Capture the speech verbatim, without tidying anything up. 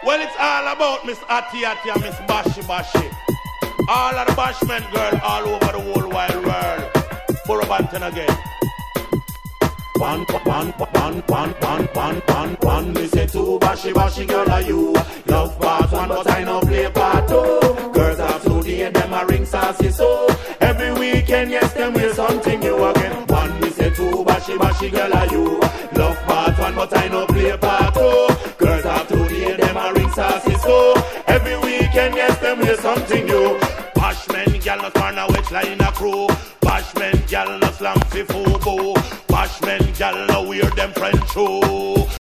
Well, it's all about Miss Ati Ati and Miss Bashi Bashi. All of the bashment girl all over the whole wide world. Burabanton again. One, one, one, one, one, one, one, one. Me say two Bashi Bashi girl are you. Love part one, but I know play part two. Girls have two D and them a ring sassy so. Every weekend, yes, them will something new again. One, me say two Bashi Bashi girl are you. Love part one, but I know play part two. Girls have two D and them a ring sassy so. Every weekend, yes, them will something new. Bashman, gal, no turn a wedge line a crew. Bashman, gal, no slam fi fubu. Bashman, gal, no wear them French shoes.